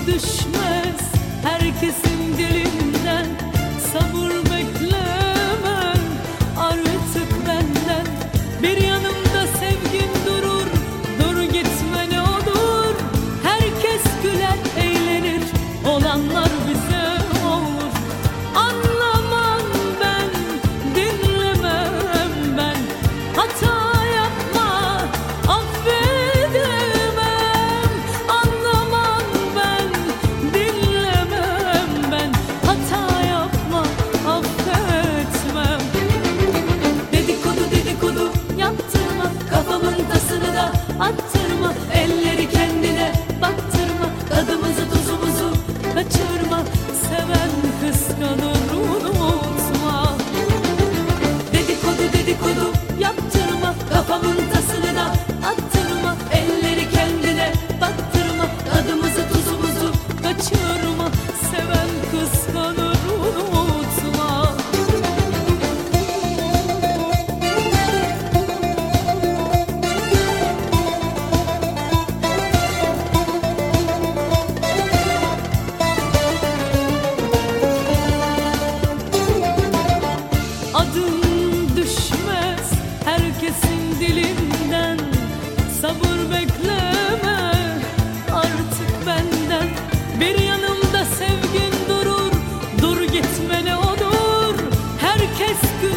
düşmez herkesin dilinden. Sabır bekleme artık benden. Bir yanımda sevgin durur, dur gitme ne olur. Herkes güler eğlenir, olanlar bize olur. Anlamam ben, dinlemem ben, hata yapma affedemem. Anlamam ben, dinlemem ben, hata yapma affetmem. Dedikodu dedikodu yaptırma, kafamın tasını da attırma. Elleri kendine baktırma, tadımızı tuzumuzu kaçırma. Seven kıskanır unutma. Dedikodu dedikodu yaptırma, kafamın tasını da attırma. Elleri kendine baktırma, tadımızı tuzumuzu kaçırma. Seven kıskanır unutma. Adım düşmez herkesin dilinden. Sabır bekleme artık benden. Bir yanımda sevgin durur, dur gitme ne olur. Herkes